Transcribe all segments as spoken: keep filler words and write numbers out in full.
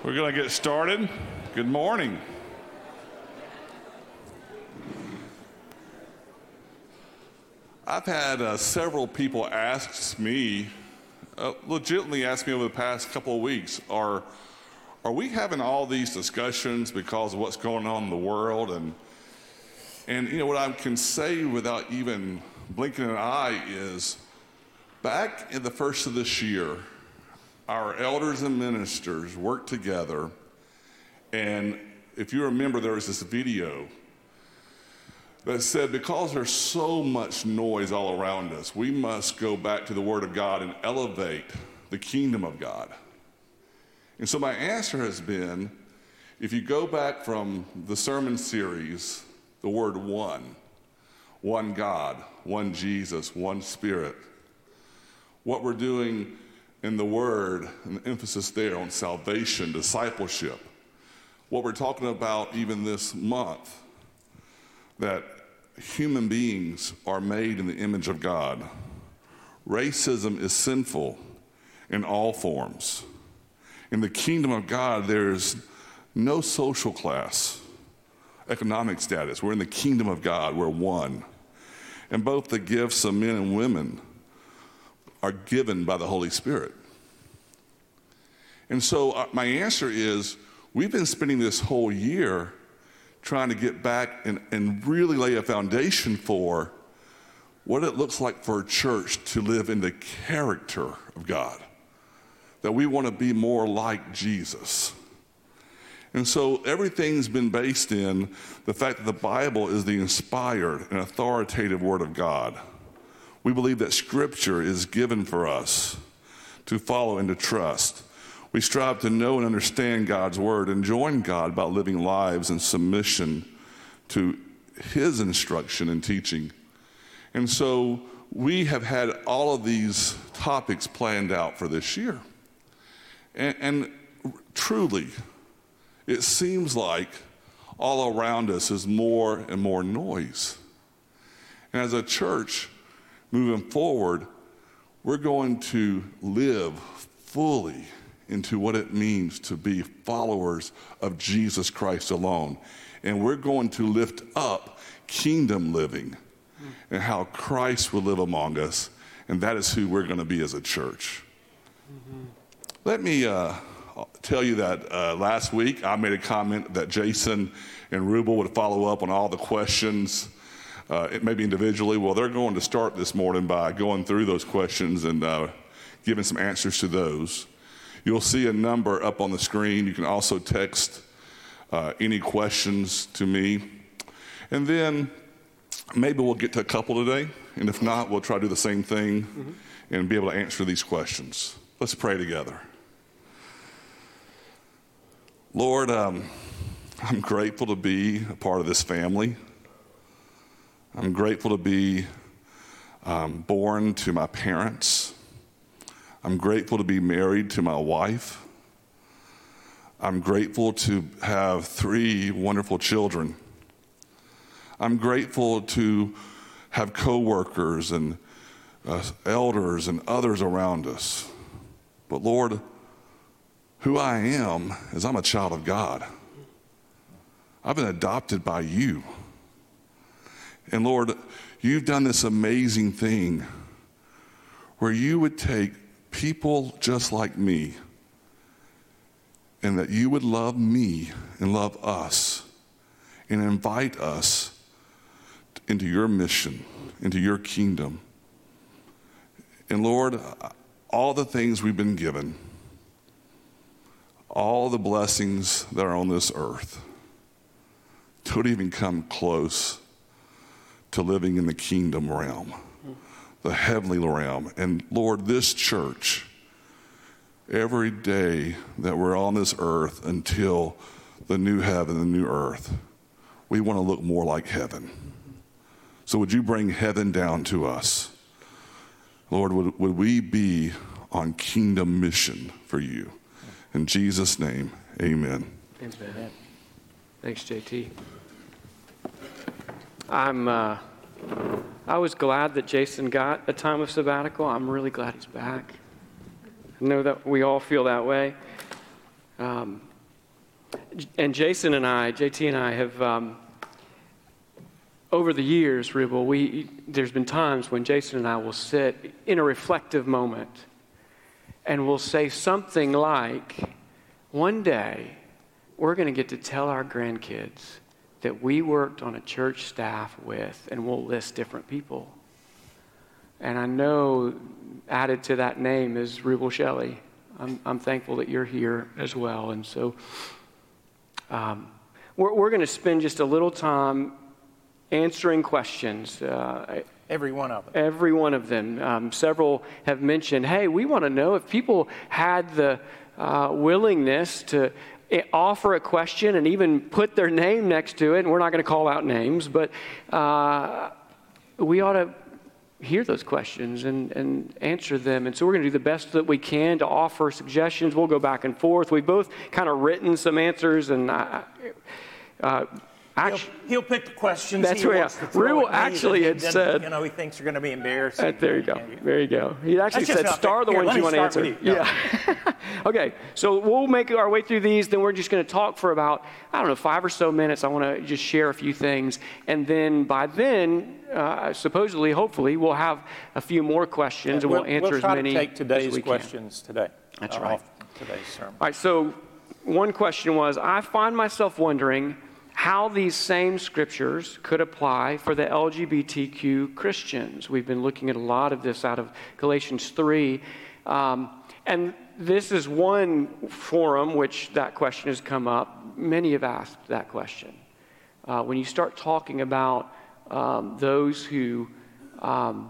We're going to get started. Good morning. I've had uh, several people ask me, uh, legitimately ask me over the past couple of weeks, are, are we having all these discussions because of what's going on in the world? And, and you know, what I can say without even blinking an eye is, back in the first of this year, our elders and ministers worked together, and if you remember, there was this video that said, because there's so much noise all around us, we must go back to the Word of God and elevate the kingdom of God. And so my answer has been, if you go back from the sermon series, the word one, one God, one Jesus, one Spirit, what we're doing in the Word, and the emphasis there on salvation, discipleship, what we're talking about even this month, that human beings are made in the image of God. Racism is sinful in all forms. In the kingdom of God, there's no social class, economic status. We're in the kingdom of God. We're one. And both the gifts of men and women are given by the Holy Spirit. And so uh, my answer is, we've been spending this whole year trying to get back and, and really lay a foundation for what it looks like for a church to live in the character of God, that we want to be more like Jesus. And so everything's been based in the fact that the Bible is the inspired and authoritative Word of God. We believe that Scripture is given for us to follow and to trust. We strive to know and understand God's Word and join God by living lives in submission to His instruction and teaching. And so we have had all of these topics planned out for this year. And, and truly, it seems like all around us is more and more noise. And as a church, moving forward, we're going to live fully into what it means to be followers of Jesus Christ alone. And we're going to lift up kingdom living and how Christ will live among us. And that is who we're going to be as a church. Mm-hmm. Let me uh, tell you that uh, last week I made a comment that Jason and Rubel would follow up on all the questions, uh, maybe individually. Well, they're going to start this morning by going through those questions and uh, giving some answers to those. You'll see a number up on the screen. You can also text uh, any questions to me. And then maybe we'll get to a couple today. And if not, we'll try to do the same thing mm-hmm. and be able to answer these questions. Let's pray together. Lord, um, I'm grateful to be a part of this family. I'm grateful to be um, born to my parents. I'm grateful to be married to my wife. I'm grateful to have three wonderful children. I'm grateful to have coworkers and uh, elders and others around us. But Lord, who I am is I'm a child of God. I've been adopted by you. And Lord, you've done this amazing thing where you would take people just like me, and that you would love me and love us and invite us into your mission, into your kingdom. And Lord, all the things we've been given, all the blessings that are on this earth, don't even come close to living in the kingdom realm, the heavenly realm. And Lord, this church, every day that we're on this earth until the new heaven, the new earth, we want to look more like heaven. So would you bring heaven down to us? Lord, would, would we be on kingdom mission for you? In Jesus' name, amen. Amen. Thanks, J T. I'm... Uh, I was glad that Jason got a time of sabbatical. I'm really glad he's back. I know that we all feel that way. Um, and Jason and I, J T and I have, um, over the years, Rubel, we, there's been times when Jason and I will sit in a reflective moment and we'll say something like, one day we're going to get to tell our grandkids that we worked on a church staff with, and we'll list different people. And I know added to that name is Rubel Shelley. I'm, I'm thankful that you're here as well. And so um, we're, we're going to spend just a little time answering questions. Uh, Every one of them. Every one of them. Um, several have mentioned, hey, we want to know if people had the uh, willingness to offer a question and even put their name next to it. And we're not going to call out names, but uh, we ought to hear those questions and, and answer them. And so we're going to do the best that we can to offer suggestions. We'll go back and forth. We've both kind of written some answers, and I, uh, actually, he'll, he'll pick the questions. That's he right. wants to throw Rubel at me actually that had he doesn't- said, you know, he thinks are going to be embarrassing. Uh, there you go. There you go. He actually That's just said, not star the fair. ones Here, you let want me to start answer. with you. Yeah. Okay. So we'll make our way through these. Then we're just going to talk for about, I don't know, five or so minutes. I want to just share a few things. And then by then, uh, supposedly, hopefully, we'll have a few more questions, and we'll, we'll answer we'll as try many to take today's as we questions can. today. That's uh, right. off Today's sermon. All right. So one question was, I find myself wondering how these same scriptures could apply for the L G B T Q Christians. We've been looking at a lot of this out of Galatians three. Um, and this is one forum which that question has come up. Many have asked that question. Uh, when you start talking about um, those who um,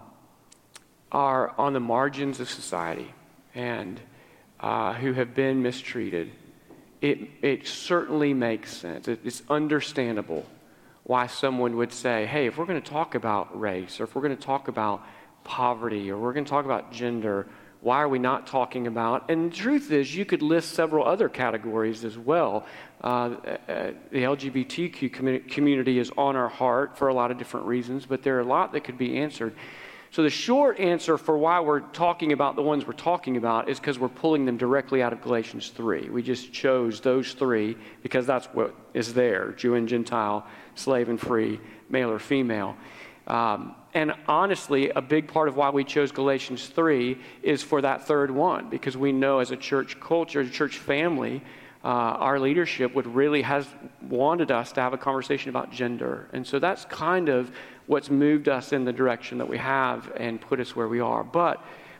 are on the margins of society and uh, who have been mistreated, It, it certainly makes sense. It, it's understandable why someone would say, hey, if we're going to talk about race, or if we're going to talk about poverty, or we're going to talk about gender, why are we not talking about? And the truth is, you could list several other categories as well. Uh, uh, the L G B T Q commu- community is on our heart for a lot of different reasons, but there are a lot that could be answered. So the short answer for why we're talking about the ones we're talking about is because we're pulling them directly out of Galatians three. We just chose those three because that's what is there, Jew and Gentile, slave and free, male or female. Um, and honestly, a big part of why we chose Galatians three is for that third one, because we know as a church culture, as a church family, uh, our leadership would really has wanted us to have a conversation about gender. And so that's kind of what's moved us in the direction that we have and put us where we are. But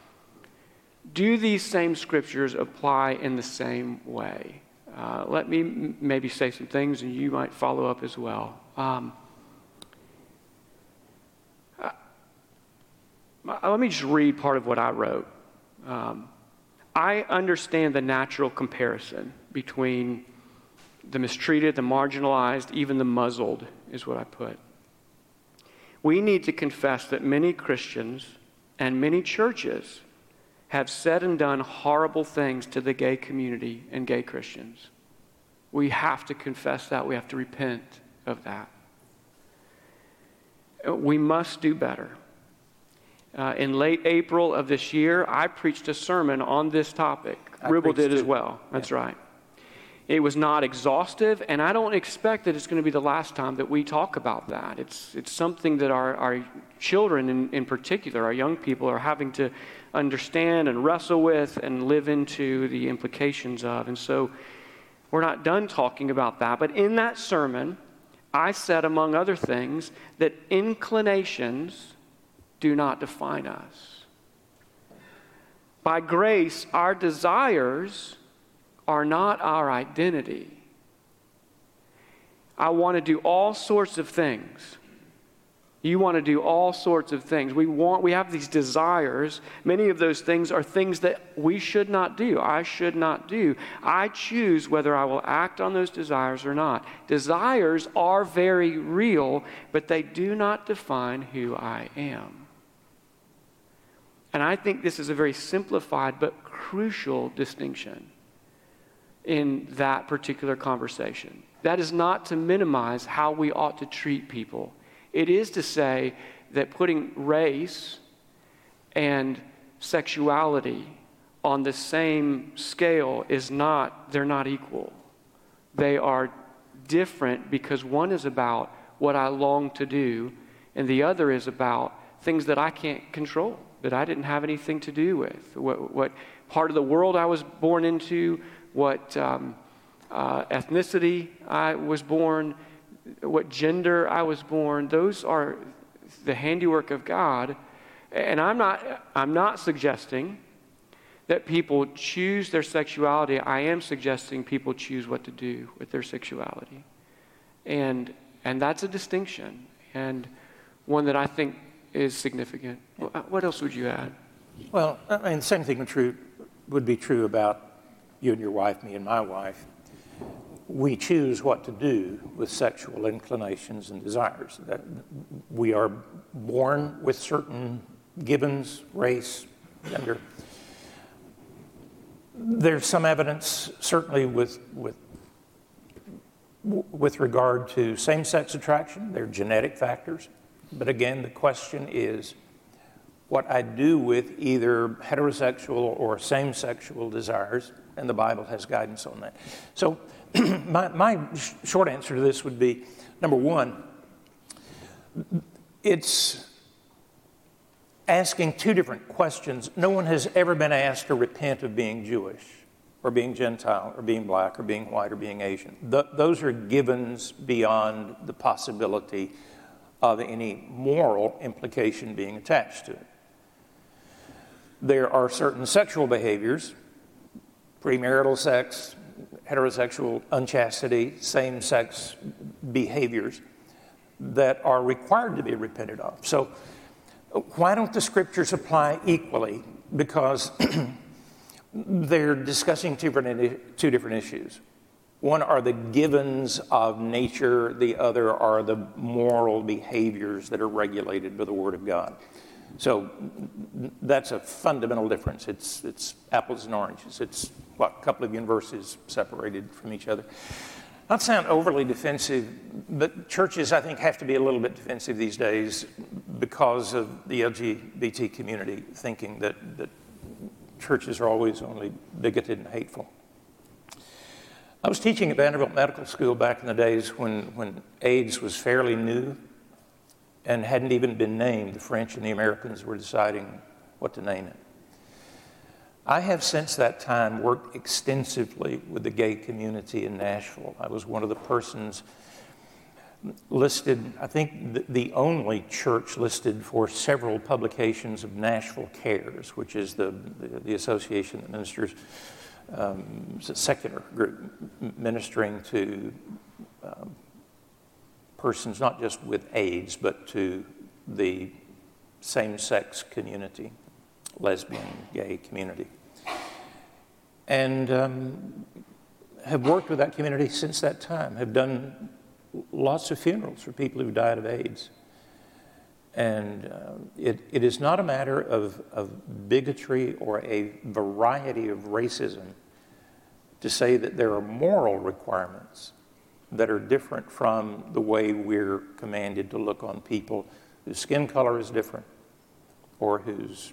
do these same scriptures apply in the same way? Uh, let me m- maybe say some things, and you might follow up as well. Um, uh, let me just read part of what I wrote. Um, I understand the natural comparison between the mistreated, the marginalized, even the muzzled, is what I put. We need to confess that many Christians and many churches have said and done horrible things to the gay community and gay Christians. We have to confess that. We have to repent of that. We must do better. Uh, in late April of this year, I preached a sermon on this topic. Rubel did as well. That's yeah. right. It was not exhaustive, and I don't expect that it's going to be the last time that we talk about that. It's it's something that our, our children in, in particular, our young people, are having to understand and wrestle with and live into the implications of. And so we're not done talking about that. But in that sermon, I said, among other things, that inclinations do not define us. By grace, our desires are not our identity. I want to do all sorts of things. You want to do all sorts of things. We want, we have these desires. Many of those things are things that we should not do. I should not do. I choose whether I will act on those desires or not. Desires are very real, but they do not define who I am. And I think this is a very simplified but crucial distinction in that particular conversation. That is not to minimize how we ought to treat people. It is to say that putting race and sexuality on the same scale is not, they're not equal. They are different because one is about what I long to do, and the other is about things that I can't control, that I didn't have anything to do with. What, what part of the world I was born into, what um, uh, ethnicity I was born, what gender I was born. Those are the handiwork of God. And I'm not, I'm not suggesting that people choose their sexuality. I am suggesting people choose what to do with their sexuality. And, and that's a distinction, and one that I think is significant. What else would you add? Well, I mean, the same thing would, true, would be true about you and your wife, me and my wife. We choose what to do with sexual inclinations and desires. That we are born with certain givens, race, gender. There's some evidence, certainly with, with, with regard to same-sex attraction. There are genetic factors. But again, the question is what I do with either heterosexual or same-sexual desires, and the Bible has guidance on that. So my, my sh- short answer to this would be, number one, it's asking two different questions. No one has ever been asked to repent of being Jewish or being Gentile or being black or being white or being Asian. Th- those are givens beyond the possibility of any moral implication being attached to it. There are certain sexual behaviors, premarital sex, heterosexual unchastity, same-sex behaviors that are required to be repented of. So why don't the scriptures apply equally? Because they're discussing two different, two different issues. One are the givens of nature, the other are the moral behaviors that are regulated by the Word of God. So that's a fundamental difference. It's, it's apples and oranges. It's, what, a couple of universes separated from each other. Not sound overly defensive, but churches, I think, have to be a little bit defensive these days because of the L G B T community thinking that, that churches are always only bigoted and hateful. I was teaching at Vanderbilt Medical School back in the days when, when AIDS was fairly new and hadn't even been named. The French and the Americans were deciding what to name it. I have since that time worked extensively with the gay community in Nashville. I was one of the persons listed, I think the, the only church listed for several publications of Nashville Cares, which is the, the, the association that ministers, um, it's a secular group ministering to um, persons not just with AIDS, but to the same-sex community, lesbian, gay community. And um, have worked with that community since that time, have done lots of funerals for people who've died of AIDS. And uh, it, it is not a matter of, of bigotry or a variety of racism to say that there are moral requirements that are different from the way we're commanded to look on people whose skin color is different or whose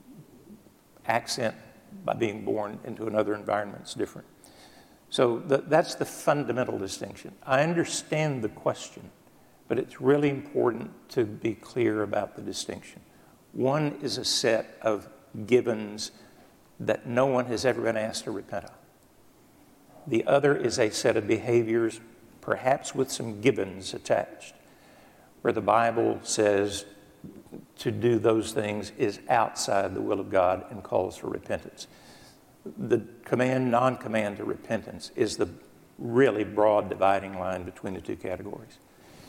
accent by being born into another environment is different. So th- that's the fundamental distinction. I understand the question, but it's really important to be clear about the distinction. One is a set of givens that no one has ever been asked to repent of. The other is a set of behaviors, perhaps with some givens attached, where the Bible says to do those things is outside the will of God and calls for repentance. The command, non-command to repentance is the really broad dividing line between the two categories.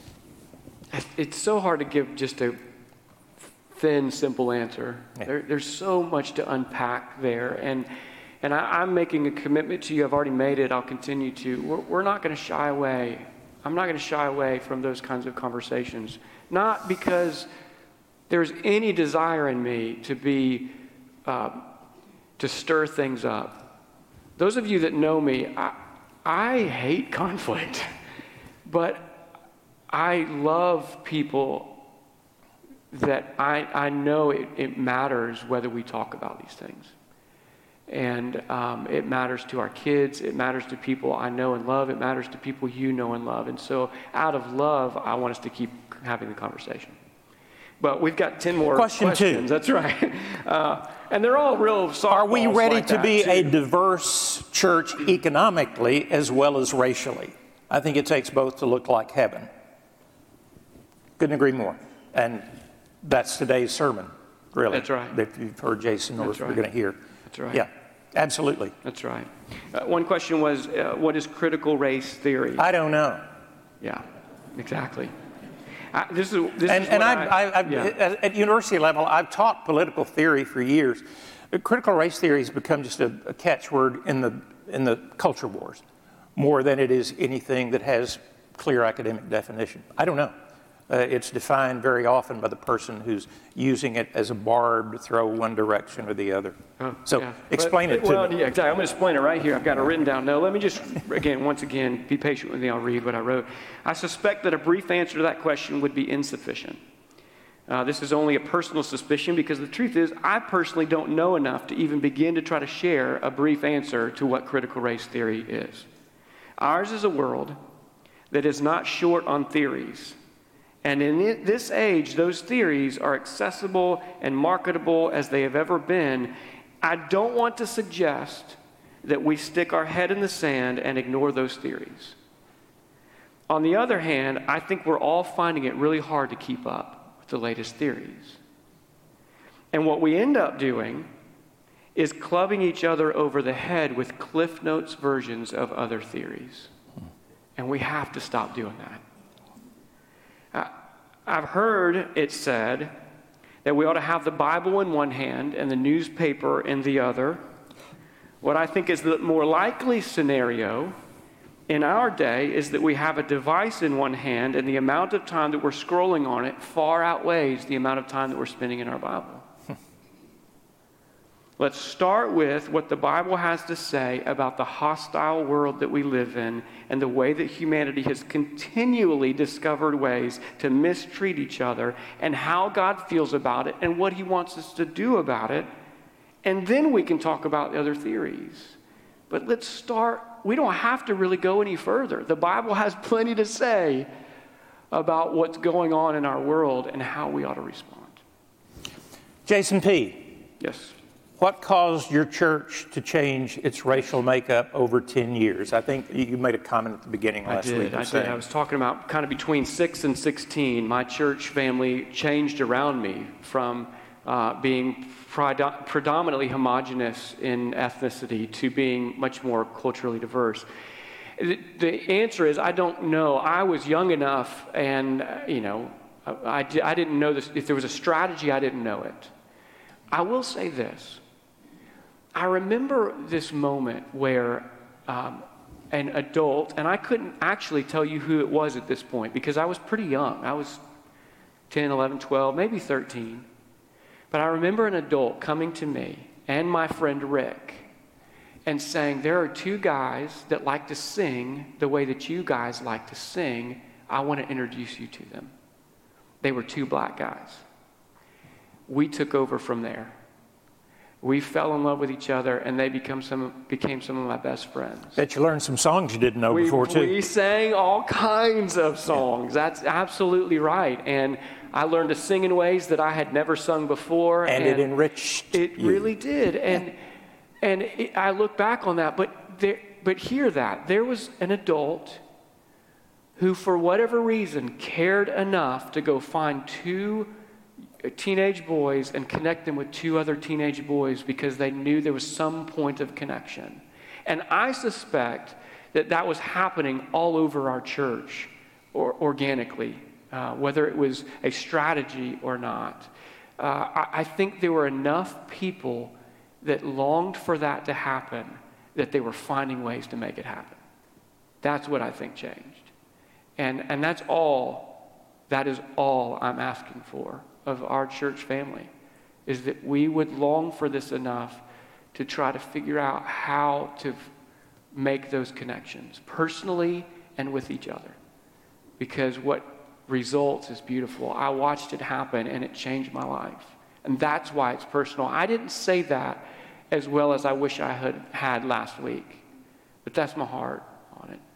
It's so hard to give just a thin, simple answer. Yeah. There, there's so much to unpack there. And and I, I'm making a commitment to you. I've already made it. I'll continue to. We're, we're not going to shy away. I'm not going to shy away from those kinds of conversations. Not because there's any desire in me to be, uh, to stir things up. Those of you that know me, I, I hate conflict. But I love people that I, I know it, it matters whether we talk about these things. And um, it matters to our kids. It matters to people I know and love. It matters to people you know and love. And so out of love, I want us to keep having the conversation. But we've got ten more Question questions. two. That's right. Uh, and they're all real softballs. Are we ready like to that, be too. a diverse church economically as well as racially? I think it takes both to look like heaven. Couldn't agree more. And that's today's sermon, really. That's right. If you've heard Jason or That's if you're right. going to hear. That's right. Yeah, absolutely. That's right. Uh, one question was, uh, what is critical race theory? I don't know. Yeah, exactly. I, this is this And, is and what I've, I, I've, I've, yeah. at, at university level, I've taught political theory for years. But critical race theory has become just a, a catchword in the in the culture wars, more than it is anything that has clear academic definition. I don't know. Uh, it's defined very often by the person who's using it as a barb to throw one direction or the other. Oh, so yeah. explain But, it to well, me. yeah, exactly. I'm going to explain it right here. I've got it written down. No, let me just, again, once again, be patient with me. I'll read what I wrote. I suspect that a brief answer to that question would be insufficient. Uh, this is only a personal suspicion because the truth is I personally don't know enough to even begin to try to share a brief answer to what critical race theory is. Ours is a world that is not short on theories. And in it, this age, those theories are accessible and marketable as they have ever been. I don't want to suggest that we stick our head in the sand and ignore those theories. On the other hand, I think we're all finding it really hard to keep up with the latest theories. And what we end up doing is clubbing each other over the head with Cliff Notes versions of other theories. And we have to stop doing that. I've heard it said that we ought to have the Bible in one hand and the newspaper in the other. What I think is the more likely scenario in our day is that we have a device in one hand and the amount of time that we're scrolling on it far outweighs the amount of time that we're spending in our Bible. Let's start with what the Bible has to say about the hostile world that we live in and the way that humanity has continually discovered ways to mistreat each other and how God feels about it and what he wants us to do about it. And then we can talk about the other theories. But let's start, we don't have to really go any further. The Bible has plenty to say about what's going on in our world and how we ought to respond. Jason P. Yes. What caused your church to change its racial makeup over ten years? I think you made a comment at the beginning last I did, week. I did. saying- I was talking about kind of between six and sixteen, my church family changed around me from uh, being predom- predominantly homogenous in ethnicity to being much more culturally diverse. The, the answer is I don't know. I was young enough and, uh, you know, I, I, I didn't know this. If there was a strategy, I didn't know it. I will say this. I remember this moment where um, an adult, and I couldn't actually tell you who it was at this point because I was pretty young. I was ten, eleven, twelve, maybe thirteen. But I remember an adult coming to me and my friend Rick and saying, there are two guys that like to sing the way that you guys like to sing. I want to introduce you to them. They were two black guys. We took over from there. We fell in love with each other, and they become some, became some of my best friends. Bet you learned some songs you didn't know We, before, too. we sang all kinds of songs. That's absolutely right. And I learned to sing in ways that I had never sung before. And, and it enriched It you. really did. And and it, I look back on that, but there, but hear that. There was an adult who, for whatever reason, cared enough to go find two teenage boys and connect them with two other teenage boys because they knew there was some point of connection. And I suspect that that was happening all over our church or organically, uh, whether it was a strategy or not. Uh, I, I think there were enough people that longed for that to happen that they were finding ways to make it happen. That's what I think changed. And, and that's all, that is all I'm asking for of our church family, is that we would long for this enough to try to figure out how to f- make those connections personally and with each other. Because what results is beautiful. I watched it happen and it changed my life. And that's why it's personal. I didn't say that as well as I wish I had had last week. But that's my heart on it.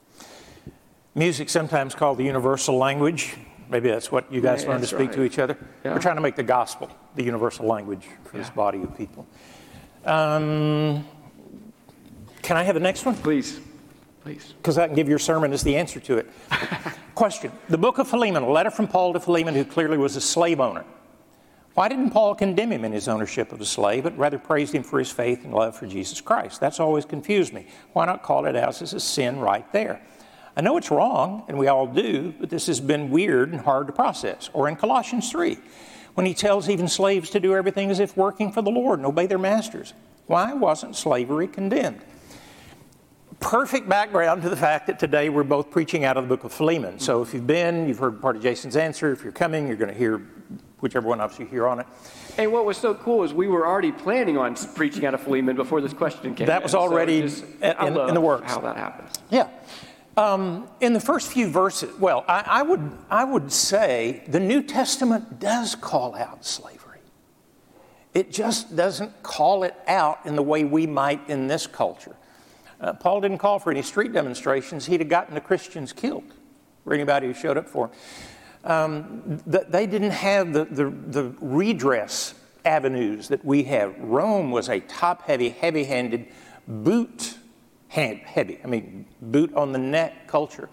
Music, sometimes called the universal language. Maybe that's what you guys Yeah, learn to that's speak right. to each other. Yeah. We're trying to make the gospel the universal language for this Yeah. body of people. Um, can I have the next one? Please, please. Because I can give your sermon as the answer to it. Question. The book of Philemon, a letter from Paul to Philemon, who clearly was a slave owner. Why didn't Paul condemn him in his ownership of a slave, but rather praised him for his faith and love for Jesus Christ? That's always confused me. Why not call it out as a sin right there? I know it's wrong, and we all do, but this has been weird and hard to process. Or in Colossians three, when he tells even slaves to do everything as if working for the Lord and obey their masters. Why wasn't slavery condemned? Perfect background to the fact that today we're both preaching out of the book of Philemon. So if you've been, you've heard part of Jason's answer. If you're coming, you're going to hear whichever one of you hear on it. And what was so cool is we were already planning on preaching out of Philemon before this question came That in. was So already it just- in- I in love the works. how that happens. Yeah. Um, in the first few verses, well, I, I would I would say the New Testament does call out slavery. It just doesn't call it out in the way we might in this culture. Uh, Paul didn't call for any street demonstrations. He'd have gotten the Christians killed, or anybody who showed up for him. Um, th- they didn't have the, the, the redress avenues that we have. Rome was a top-heavy, heavy-handed, boot hand, heavy, I mean, boot on the neck culture.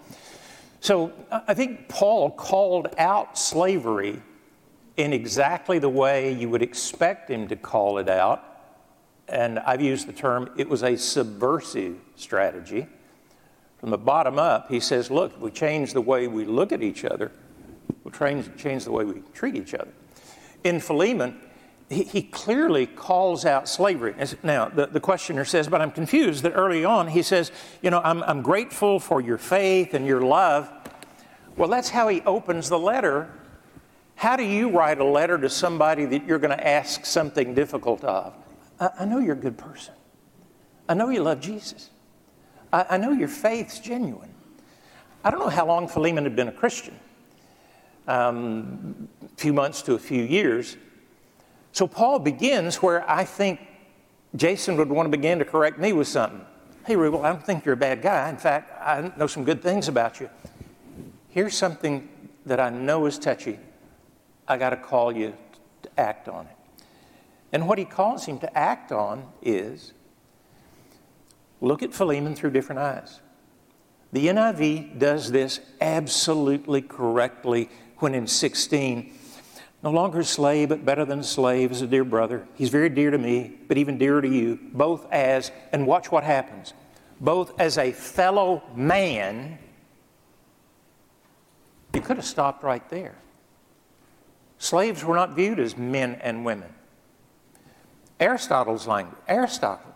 So I think Paul called out slavery in exactly the way you would expect him to call it out. And I've used the term, it was a subversive strategy. From the bottom up, he says, look, if we change the way we look at each other, we'll change, change the way we treat each other. In Philemon, he, he clearly calls out slavery. Now, the, the questioner says, but I'm confused that early on he says, you know, I'm, I'm grateful for your faith and your love. Well, that's how he opens the letter. How do you write a letter to somebody that you're going to ask something difficult of? I, I know you're a good person. I know you love Jesus. I, I know your faith's genuine. I don't know how long Philemon had been a Christian. Um, a few months to a few years. So Paul begins where I think Jason would want to begin to correct me with something. Hey, Rubel, I don't think you're a bad guy. In fact, I know some good things about you. Here's something that I know is touchy. I got to call you to act on it. And what he calls him to act on is look at Philemon through different eyes. The N I V does this absolutely correctly when in sixteen, no longer a slave, but better than a slave, is a dear brother. He's very dear to me, but even dearer to you, both as, and watch what happens, both as a fellow man. You could have stopped right there. Slaves were not viewed as men and women. Aristotle's language, Aristotle,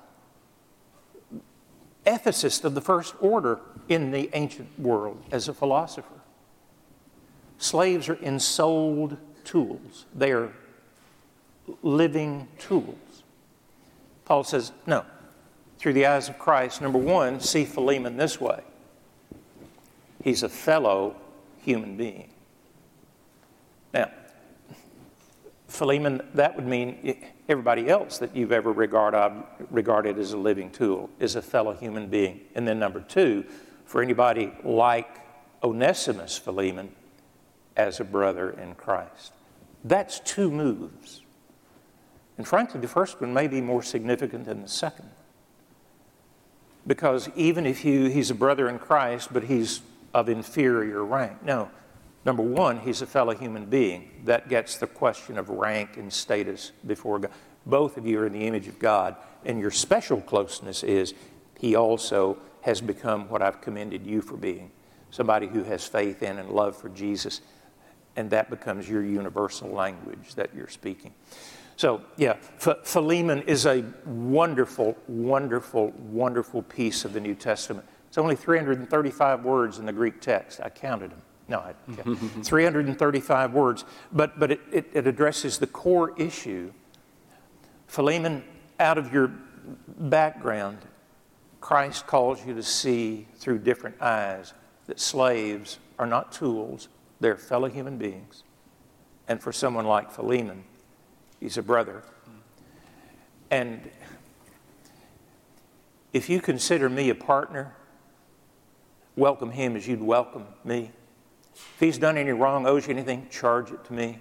ethicist of the first order in the ancient world as a philosopher. Slaves are ensouled tools. They are living tools. Paul says, no, through the eyes of Christ, number one, see Philemon this way. He's a fellow human being. Now, Philemon, that would mean everybody else that you've ever regarded, regarded as a living tool is a fellow human being. And then number two, for anybody like Onesimus Philemon, as a brother in Christ. That's two moves. And frankly, the first one may be more significant than the second. Because even if you, he's a brother in Christ, but he's of inferior rank. No. Number one, he's a fellow human being. That gets the question of rank and status before God. Both of you are in the image of God, and your special closeness is he also has become what I've commended you for being, somebody who has faith in and love for Jesus, and that becomes your universal language that you're speaking. So, yeah, Ph- Philemon is a wonderful, wonderful, wonderful piece of the New Testament. It's only three hundred thirty-five words in the Greek text. I counted them. No, I, yeah. three hundred thirty-five words. But, but it, it, it addresses the core issue. Philemon, out of your background, Christ calls you to see through different eyes that slaves are not tools, they're fellow human beings. And for someone like Philemon, he's a brother. And if you consider me a partner, welcome him as you'd welcome me. If he's done any wrong, owes you anything, charge it to me.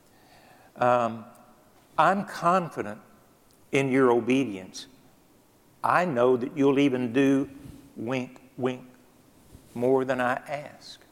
Um, I'm confident in your obedience. I know that you'll even do, wink, wink, more than I ask.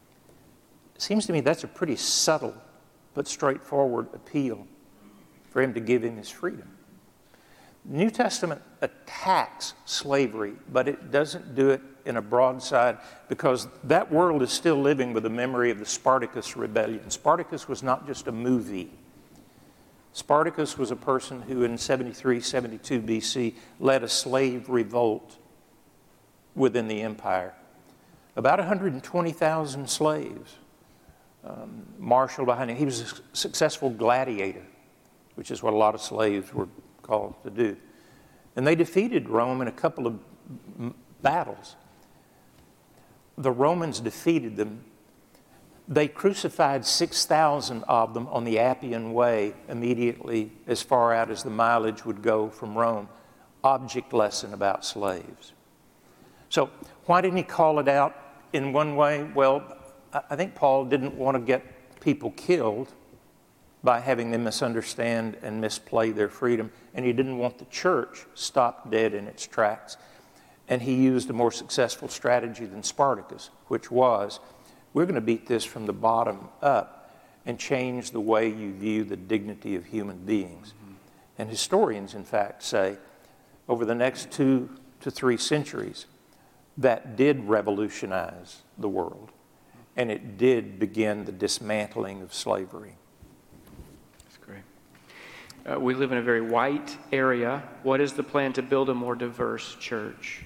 It seems to me that's a pretty subtle but straightforward appeal for him to give him his freedom. The New Testament attacks slavery, but it doesn't do it in a broadside, because that world is still living with the memory of the Spartacus rebellion. Spartacus was not just a movie. Spartacus was a person who in seventy-three, seventy-two B C led a slave revolt within the empire. About one hundred twenty thousand slaves um, marshaled behind him. He was a successful gladiator, which is what a lot of slaves were called to do. And they defeated Rome in a couple of m- battles. The Romans defeated them. They crucified six thousand of them on the Appian Way immediately as far out as the mileage would go from Rome. Object lesson about slaves. So why didn't he call it out in one way? Well, I think Paul didn't want to get people killed by having them misunderstand and misplay their freedom. And he didn't want the church stopped dead in its tracks. And he used a more successful strategy than Spartacus, which was, we're going to beat this from the bottom up and change the way you view the dignity of human beings. Mm-hmm. And historians, in fact, say over the next two to three centuries, that did revolutionize the world. And it did begin the dismantling of slavery. That's great. Uh, we live in a very white area. What is the plan to build a more diverse church?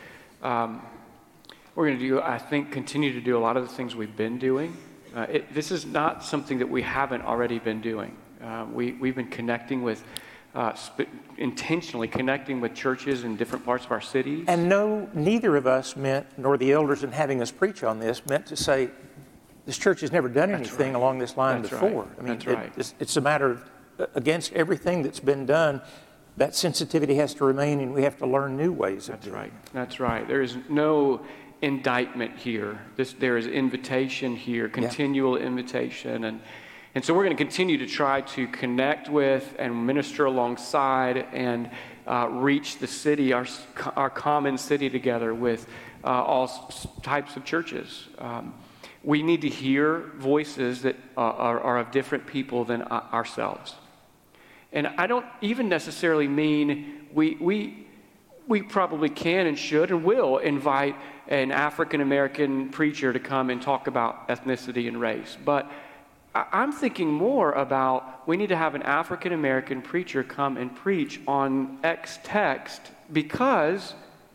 Um, we're going to do, I think, continue to do a lot of the things we've been doing. Uh, it, this is not something that we haven't already been doing. Uh, we, we've been connecting with, uh, sp- intentionally connecting with churches in different parts of our cities. And no, neither of us meant, nor the elders in having us preach on this, meant to say, this church has never done That's anything right. along this line That's before. Right. I mean, That's right. it, it's, it's a matter of, uh, against everything that's been done, that sensitivity has to remain, and we have to learn new ways of That's doing right. it. That's right. There is no indictment here. This, there is invitation here, continual yeah. invitation. And, and so we're going to continue to try to connect with and minister alongside and uh, reach the city, our, our common city together with uh, all s- types of churches. Um, we need to hear voices that uh, are, are of different people than uh, ourselves. And I don't even necessarily mean we we we probably can and should and will invite an African-American preacher to come and talk about ethnicity and race. But I, I'm thinking more about we need to have an African-American preacher come and preach on X text, because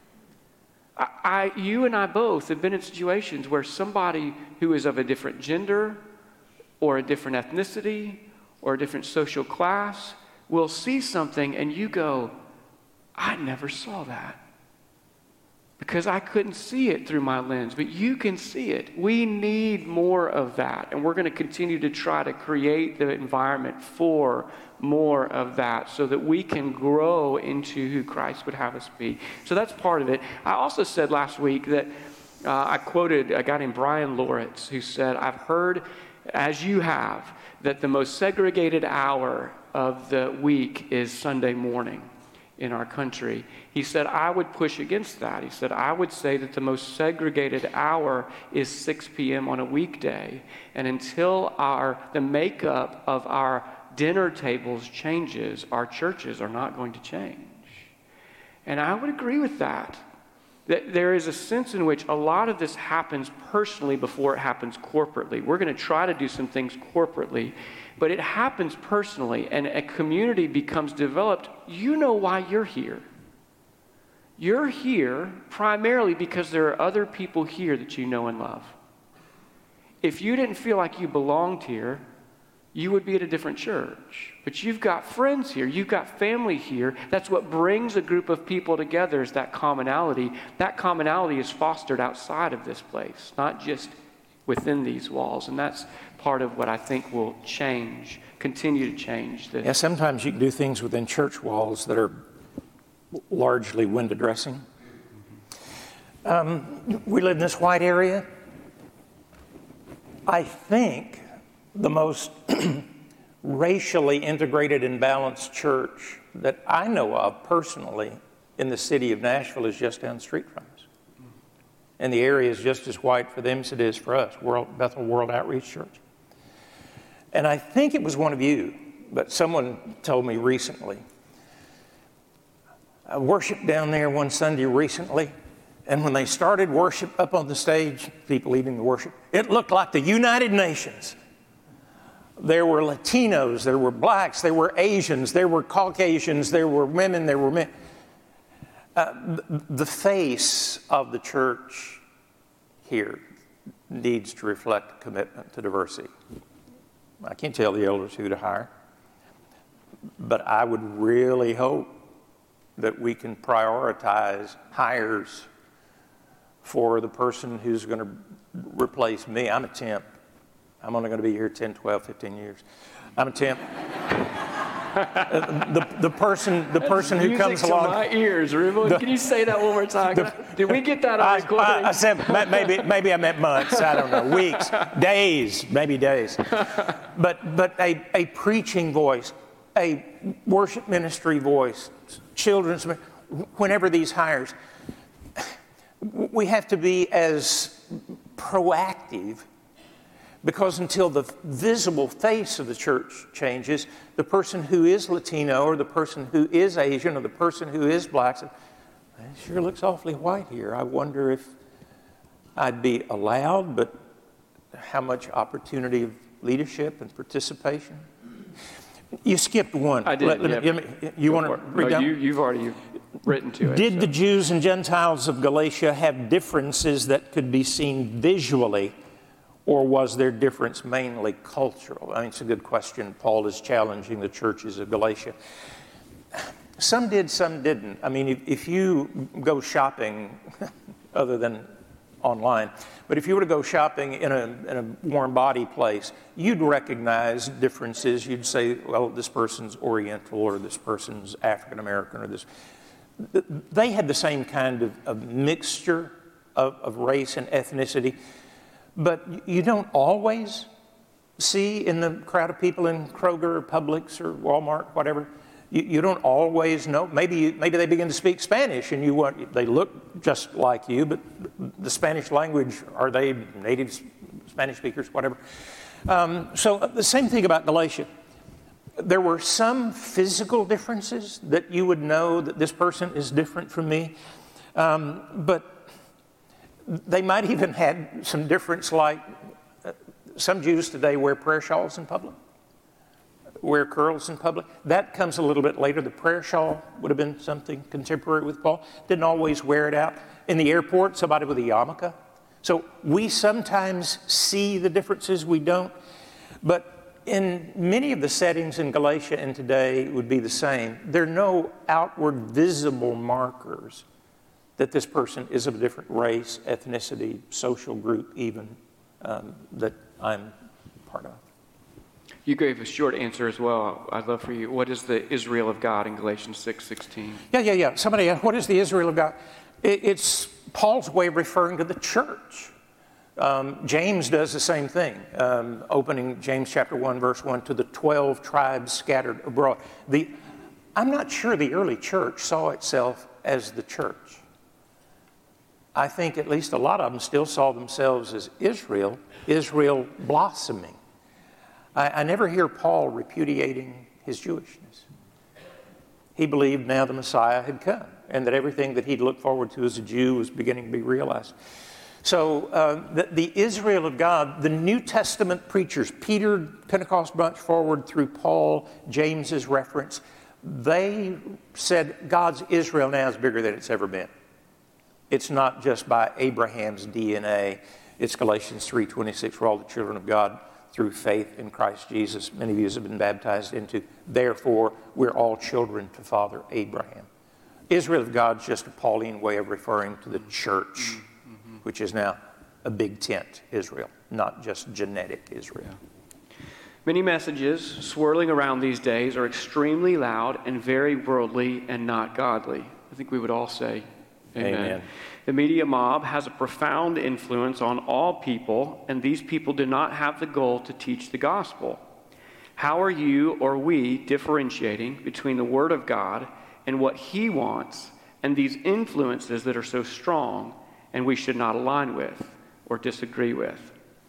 I, I you and I both have been in situations where somebody who is of a different gender or a different ethnicity or a different social class will see something and you go, I never saw that because I couldn't see it through my lens, but you can see it. We need more of that, and we're going to continue to try to create the environment for more of that so that we can grow into who Christ would have us be. So that's part of it. I also said last week that uh, I quoted a guy named Brian Loritz who said, I've heard, as you have, that the most segregated hour of the week is Sunday morning in our country. He said, I would push against that. He said, I would say that the most segregated hour is six p.m. on a weekday. And until our the makeup of our dinner tables changes, our churches are not going to change. And I would agree with that. That there is a sense in which a lot of this happens personally before it happens corporately. We're going to try to do some things corporately, but it happens personally, and a community becomes developed. You know why you're here. You're here primarily because there are other people here that you know and love. If you didn't feel like you belonged here, you would be at a different church. But you've got friends here. You've got family here. That's what brings a group of people together, is that commonality. That commonality is fostered outside of this place, not just within these walls. And that's part of what I think will change, continue to change. This. Yeah, sometimes you can do things within church walls that are largely window dressing. Um, we live in this white area. I think the most racially integrated and balanced church that I know of personally in the city of Nashville is just down the street from us. And the area is just as white for them as it is for us, World, Bethel World Outreach Church. And I think it was one of you, but someone told me recently. I worshiped down there one Sunday recently, and when they started worship up on the stage, people leading the worship, it looked like the United Nations. There were Latinos, there were blacks, there were Asians, there were Caucasians, there were women, there were men. Uh, the face of the church here needs to reflect commitment to diversity. I can't tell the elders who to hire, but I would really hope that we can prioritize hires for the person who's going to replace me. I'm a temp. I'm only going to be here ten, twelve, fifteen years. I'm a temp. the, the person, the person who comes to along. my ears, Ruben. The, Can you say that one more time? The, Did we get that on I, recording? I, I said maybe, maybe I meant months. I don't know, weeks, days, maybe days. But, but a, a preaching voice, a worship ministry voice, children's, whenever these hires, we have to be as proactive, because until the visible face of the church changes, the person who is Latino or the person who is Asian or the person who is black says, it sure looks awfully white here. I wonder if I'd be allowed, but how much opportunity of leadership and participation? You skipped one. I did. Let, let yep. me, you want to read no, down? you, You've already written to it. Did so. the Jews and Gentiles of Galatia have differences that could be seen visually, or was their difference mainly cultural? I mean, it's a good question. Paul is challenging the churches of Galatia. Some did, some didn't. I mean, if, if you go shopping, other than online, but if you were to go shopping in a, in a warm body place, you'd recognize differences. You'd say, well, this person's Oriental, or this person's African American, or this. They had the same kind of, of mixture of, of race and ethnicity, but you don't always see in the crowd of people in Kroger or Publix or Walmart, whatever, you, you don't always know. Maybe you, maybe they begin to speak Spanish and you want, they look just like you, but the Spanish language, are they native Spanish speakers, whatever. Um, so the same thing about Galatia. There were some physical differences that you would know that this person is different from me, um, but they might even had some difference, like uh, some Jews today wear prayer shawls in public, wear curls in public. That comes a little bit later. The prayer shawl would have been something contemporary with Paul. Didn't always wear it out. In the airport, somebody with a yarmulke. So we sometimes see the differences, we don't. But in many of the settings in Galatia and today, it would be the same. There are no outward visible markers that this person is of a different race, ethnicity, social group even, um, that I'm part of. You gave a short answer as well. I'd love for you. What is the Israel of God in Galatians six sixteen? Yeah, yeah, yeah. Somebody asked, what is the Israel of God? It, it's Paul's way of referring to the church. Um, James does the same thing, um, opening James chapter one, verse one, to the twelve tribes scattered abroad. The, I'm not sure the early church saw itself as the church. I think at least a lot of them still saw themselves as Israel, Israel blossoming. I, I never hear Paul repudiating his Jewishness. He believed now the Messiah had come, and that everything that he'd looked forward to as a Jew was beginning to be realized. So uh, the, the Israel of God, the New Testament preachers, Peter, Pentecost bunch forward through Paul, James's reference, they said God's Israel now is bigger than it's ever been. It's not just by Abraham's D N A. It's Galatians three twenty-six, for all the children of God through faith in Christ Jesus. Many of you have been baptized into. Therefore, we're all children to Father Abraham. Israel of God is just a Pauline way of referring to the church, mm-hmm. which is now a big tent Israel, not just genetic Israel. Yeah. Many messages swirling around these days are extremely loud and very worldly and not godly. I think we would all say amen. Amen. The media mob has a profound influence on all people, and these people do not have the goal to teach the gospel. How are you or we differentiating between the Word of God and what He wants and these influences that are so strong and we should not align with or disagree with?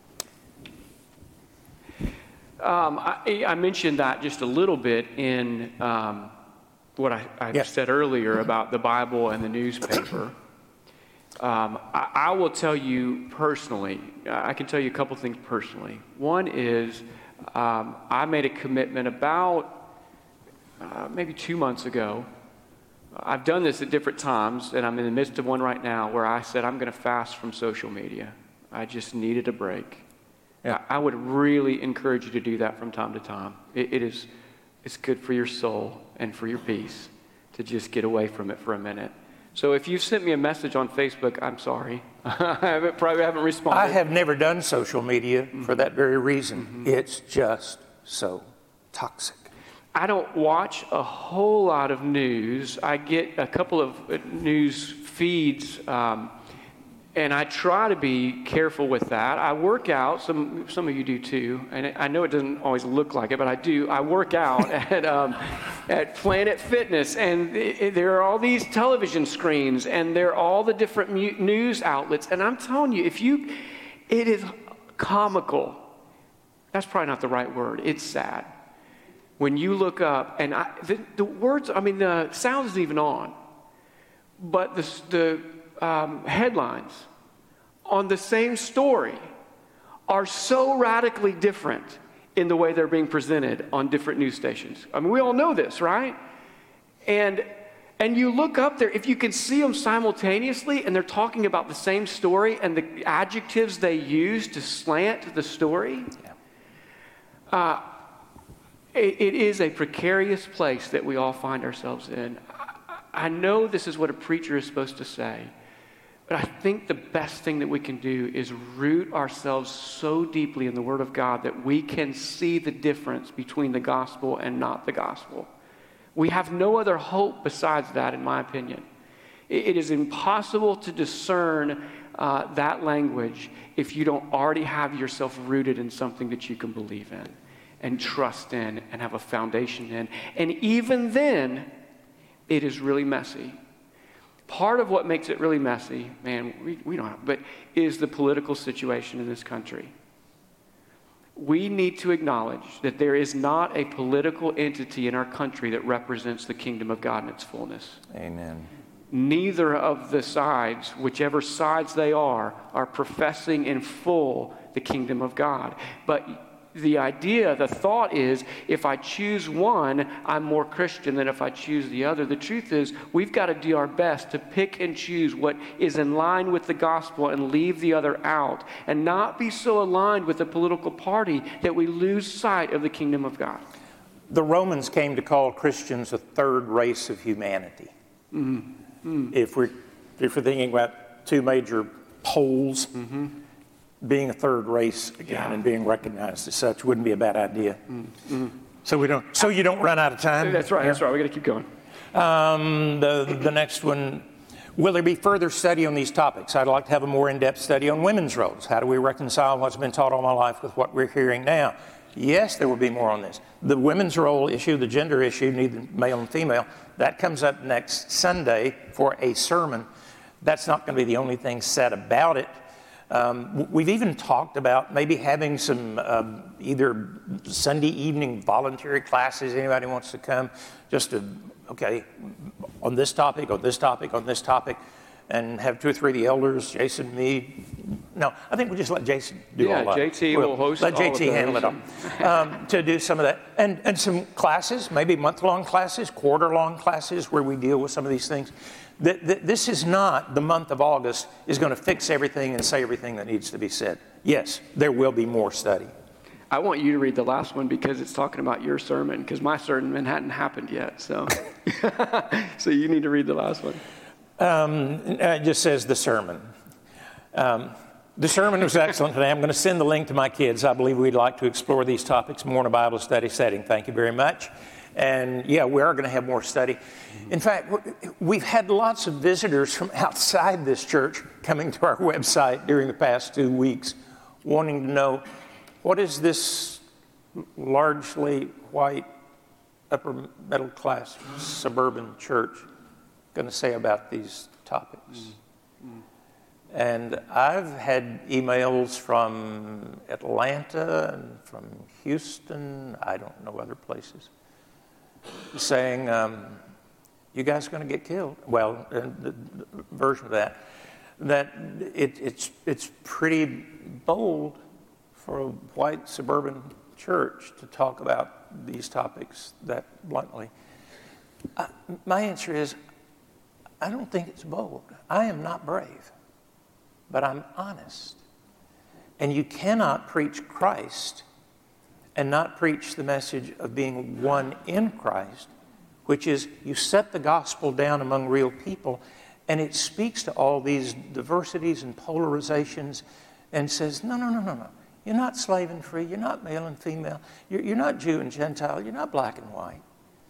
Um, I, I mentioned that just a little bit in um, what I, I yes. said earlier about the Bible and the newspaper. Um, I, I will tell you personally, I can tell you a couple things personally. One is um, I made a commitment about uh, maybe two months ago. I've done this at different times, and I'm in the midst of one right now where I said I'm going to fast from social media. I just needed a break. Yeah. I, I would really encourage you to do that from time to time. It, it is, it's good for your soul and for your peace to just get away from it for a minute. So if you've sent me a message on Facebook, I'm sorry. I haven't, probably haven't responded. I have never done social media mm-hmm. for that very reason. Mm-hmm. It's just so toxic. I don't watch a whole lot of news. I get a couple of news feeds, um, and I try to be careful with that. I work out. Some some of you do too, and I know it doesn't always look like it, but I do. I work out at um, at Planet Fitness, and it, there are all these television screens, and there are all the different mu- news outlets. And I'm telling you, if you, it is comical. That's probably not the right word. It's sad. When you look up, and I, the, the words, I mean, the sound isn't even on, but the, the um, headlines on the same story are so radically different in the way they're being presented on different news stations. I mean, we all know this, right? And and you look up there, if you can see them simultaneously, and they're talking about the same story, and the adjectives they use to slant the story, yeah. uh, it is a precarious place that we all find ourselves in. I know this is what a preacher is supposed to say, but I think the best thing that we can do is root ourselves so deeply in the Word of God that we can see the difference between the gospel and not the gospel. We have no other hope besides that, in my opinion. It is impossible to discern uh, that language if you don't already have yourself rooted in something that you can believe in and trust in and have a foundation in. And even then, it is really messy. Part of what makes it really messy, man, we, we don't have, but is the political situation in this country. We need to acknowledge that there is not a political entity in our country that represents the kingdom of God in its fullness. Amen. Neither of the sides, whichever sides they are, are professing in full the kingdom of God. But the idea, the thought is, if I choose one, I'm more Christian than if I choose the other. The truth is, we've got to do our best to pick and choose what is in line with the gospel and leave the other out, and not be so aligned with a political party that we lose sight of the kingdom of God. The Romans came to call Christians a third race of humanity. Mm-hmm. Mm-hmm. If we're, if we're thinking about two major poles, mm-hmm. being a third race again yeah. and being recognized as such wouldn't be a bad idea. Mm-hmm. So we don't. So you don't run out of time. That's right. Yeah. That's right. We got to keep going. Um, the the next one. Will there be further study on these topics? I'd like to have a more in-depth study on women's roles. How do we reconcile what's been taught all my life with what we're hearing now? Yes, there will be more on this. The women's role issue, the gender issue, neither male and female, that comes up next Sunday for a sermon. That's not going to be the only thing said about it. Um, we've even talked about maybe having some um, either Sunday evening voluntary classes. Anybody wants to come, just to, okay, on this topic, on this topic, on this topic, and have two or three of the elders, Jason, me. No, I think we'll just let Jason do yeah, all that. Yeah, J T we'll, will host Let all J T of handle it all. Um, to do some of that. And, and some classes, maybe month-long classes, quarter-long classes, where we deal with some of these things. This is not the month of August is going to fix everything and say everything that needs to be said. Yes, there will be more study. I want you to read the last one because it's talking about your sermon, because my sermon hadn't happened yet. So, so you need to read the last one. Um, it just says the sermon. Um, the sermon was excellent today. I'm going to send the link to my kids. I believe we'd like to explore these topics more in a Bible study setting. Thank you very much. And yeah, we are going to have more study. In fact, we've had lots of visitors from outside this church coming to our website during the past two weeks wanting to know, what is this largely white, upper middle class suburban church going to say about these topics? Mm-hmm. And I've had emails from Atlanta and from Houston, I don't know other places, saying, um, you guys are going to get killed. Well, uh, the, the version of that, that it, it's, it's pretty bold for a white suburban church to talk about these topics that bluntly. Uh, my answer is, I don't think it's bold. I am not brave, but I'm honest. And you cannot preach Christ and not preach the message of being one in Christ, which is you set the gospel down among real people, and it speaks to all these diversities and polarizations and says, no, no, no, no, no. You're not slave and free. You're not male and female. You're, you're not Jew and Gentile. You're not black and white.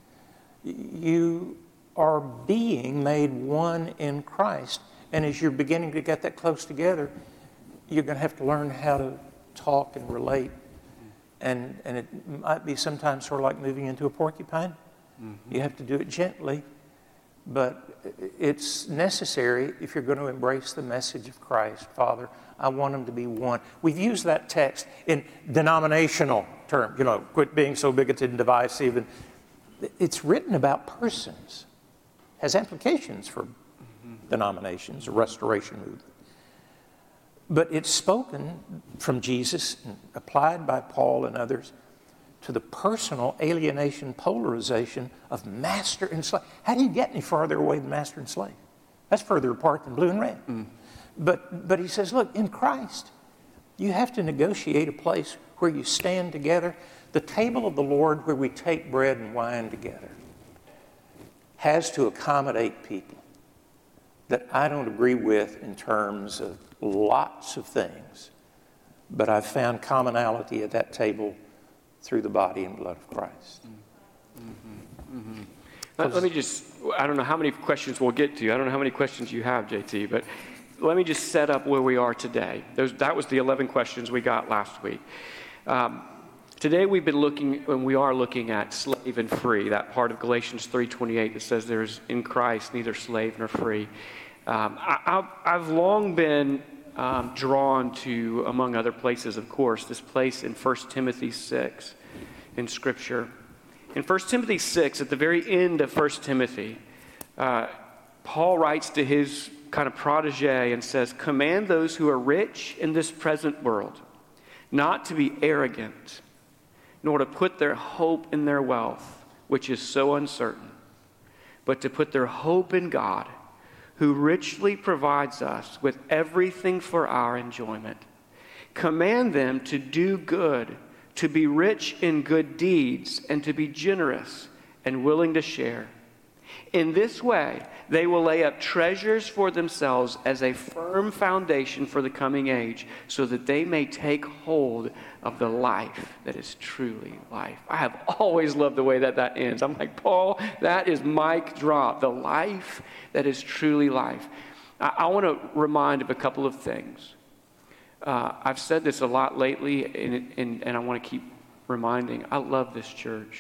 You are being made one in Christ. And as you're beginning to get that close together, you're going to have to learn how to talk and relate. And, and it might be sometimes sort of like moving into a porcupine. Mm-hmm. You have to do it gently, but it's necessary if you're going to embrace the message of Christ. Father, I want them to be one. We've used that text in denominational terms, you know, quit being so bigoted and divisive. And it's written about persons, has implications for mm-hmm. denominations, a restoration movement. But it's spoken from Jesus and applied by Paul and others to the personal alienation, polarization of master and slave. How do you get any farther away than master and slave? That's further apart than blue and red. Mm. But, but he says, look, in Christ, you have to negotiate a place where you stand together. The table of the Lord where we take bread and wine together has to accommodate people that I don't agree with in terms of lots of things. But I've found commonality at that table through the body and blood of Christ. Mm-hmm. Mm-hmm. Let, let me just, I don't know how many questions we'll get to. I don't know how many questions you have, J T, but let me just set up where we are today. Those, that was the eleven questions we got last week. Um, today we've been looking, and we are looking at slave and free, that part of Galatians three twenty-eight that says there's in Christ neither slave nor free. Um, I, I've, I've long been um, drawn to, among other places, of course, this place in First Timothy six in Scripture. In First Timothy six, at the very end of First Timothy, uh, Paul writes to his kind of protege and says, command those who are rich in this present world not to be arrogant, nor to put their hope in their wealth, which is so uncertain, but to put their hope in God, who richly provides us with everything for our enjoyment. Command them to do good, to be rich in good deeds, and to be generous and willing to share. In this way, they will lay up treasures for themselves as a firm foundation for the coming age, so that they may take hold of the life that is truly life. I have always loved the way that that ends. I'm like, Paul, that is mic drop. The life that is truly life. I, I want to remind of a couple of things. Uh, I've said this a lot lately, and, and, and I want to keep reminding. I love this church.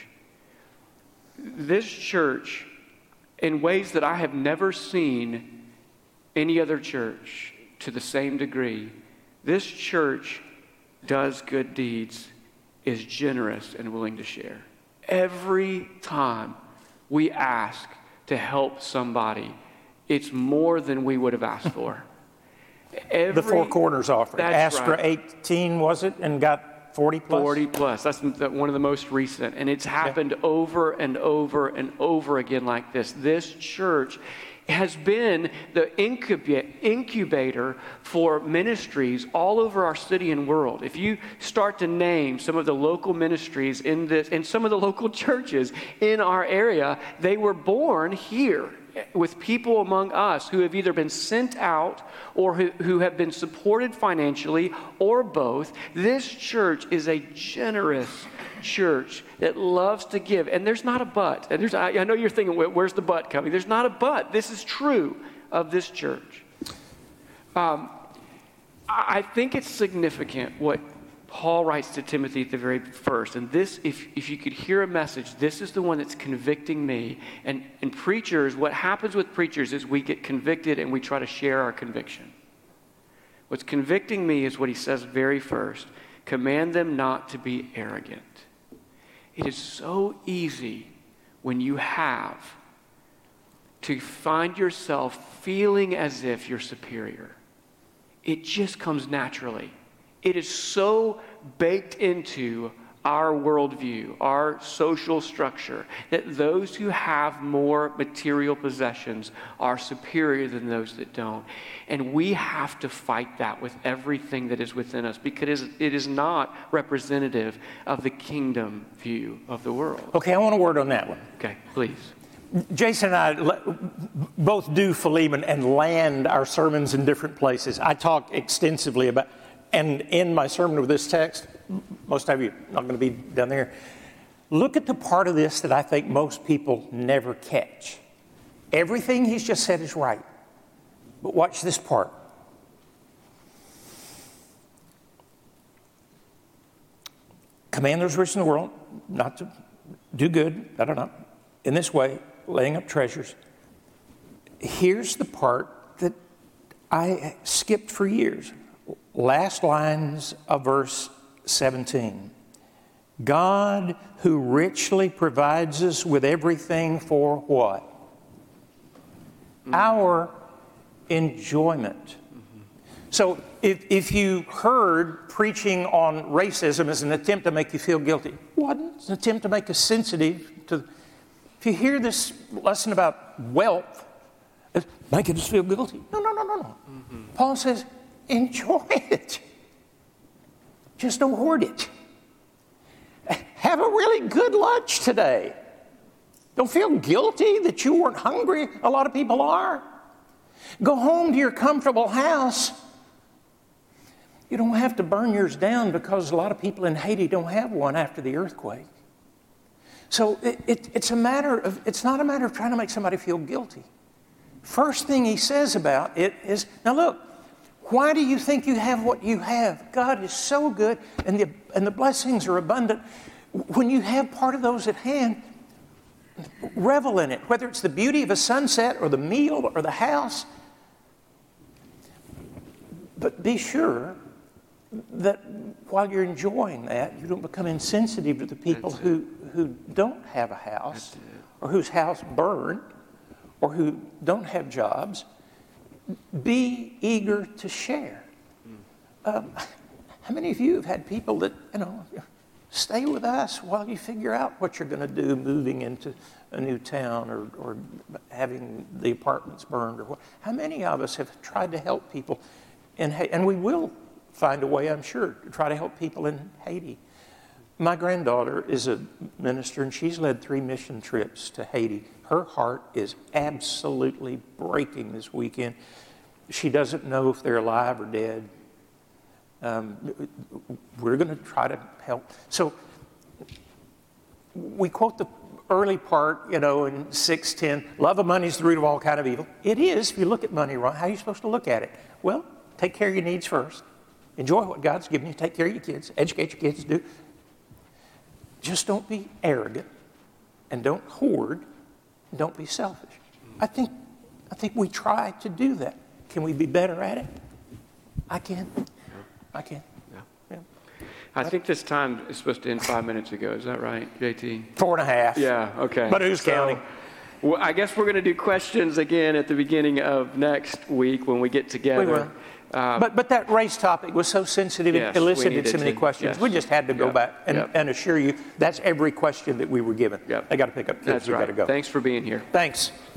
This church, in ways that I have never seen any other church to the same degree, this church does good deeds, is generous and willing to share. Every time we ask to help somebody, it's more than we would have asked for. Every, the Four Corners offering. Asked for eighteen, was it, and got forty plus? forty plus. That's one of the most recent. And it's happened yeah. over and over and over again like this. This church has been the incubator for ministries all over our city and world. If you start to name some of the local ministries in this, and some of the local churches in our area, they were born here. with people among us who have either been sent out or who, who have been supported financially or both. This church is a generous church that loves to give. And there's not a but. And there's, I, I know you're thinking, where's the but coming? There's not a but. This is true of this church. Um, I think it's significant what Paul writes to Timothy at the very first. And this, if, if you could hear a message, this is the one that's convicting me. And, and preachers, what happens with preachers is we get convicted and we try to share our conviction. What's convicting me is what he says very first. Command them not to be arrogant. It is so easy when you have to find yourself feeling as if you're superior. It just comes naturally. It is so baked into our worldview, our social structure, that those who have more material possessions are superior than those that don't. And we have to fight that with everything that is within us, because it is not representative of the kingdom view of the world. Okay, I want a word on that one. Okay, please. Jason and I both do Philemon and land our sermons in different places. I talk extensively about, and in my sermon with this text, most of you are not going to be down there. Look at the part of this that I think most people never catch. Everything he's just said is right. But watch this part. Command those rich in the world not to do good, I don't know, in this way, laying up treasures. Here's the part that I skipped for years. Last lines of verse seventeen. God who richly provides us with everything for what? Mm-hmm. Our enjoyment. Mm-hmm. So if, if you heard preaching on racism as an attempt to make you feel guilty, it wasn't. It's an attempt to make us sensitive to. If you hear this lesson about wealth, it's making us feel guilty. No, no, no, no, no. Mm-hmm. Paul says, enjoy it. Just don't hoard it. Have a really good lunch today. Don't feel guilty that you weren't hungry. A lot of people are. Go home to your comfortable house. You don't have to burn yours down because a lot of people in Haiti don't have one after the earthquake. So it, it, it's a matter of, it's not a matter of trying to make somebody feel guilty. First thing he says about it is, now look, why do you think you have what you have? God is so good, and the, and the blessings are abundant. When you have part of those at hand, revel in it, whether it's the beauty of a sunset or the meal or the house. But be sure that while you're enjoying that, you don't become insensitive to the people who, who don't have a house or whose house burned or who don't have jobs. Be eager to share. Um, how many of you have had people that, you know, stay with us while you figure out what you're going to do moving into a new town or, or having the apartments burned? Or what? How many of us have tried to help people in Haiti? And we will find a way, I'm sure, to try to help people in Haiti. My granddaughter is a minister, and she's led three mission trips to Haiti. Her heart is absolutely breaking this weekend. She doesn't know if they're alive or dead. Um, we're going to try to help. So we quote the early part, you know, in six ten, love of money is the root of all kind of evil. It is, if you look at money wrong. How are you supposed to look at it? Well, take care of your needs first. Enjoy what God's given you. Take care of your kids. Educate your kids. Do. Just don't be arrogant, and don't hoard, and don't be selfish. I think, I think we try to do that. Can we be better at it? I can. I can. Yeah. Yeah. I think this time is supposed to end five minutes ago. Is that right, J T? Four and a half. Yeah. Okay. But who's so, counting? Well, I guess we're going to do questions again at the beginning of next week when we get together. We will. Uh, but but that race topic was so sensitive, yes, it elicited so many to, questions. Yes. We just had to go yep. back and, yep. and assure you that's every question that we were given. Yep. I got to pick up kids. That's We right. got to go. Thanks for being here. Thanks.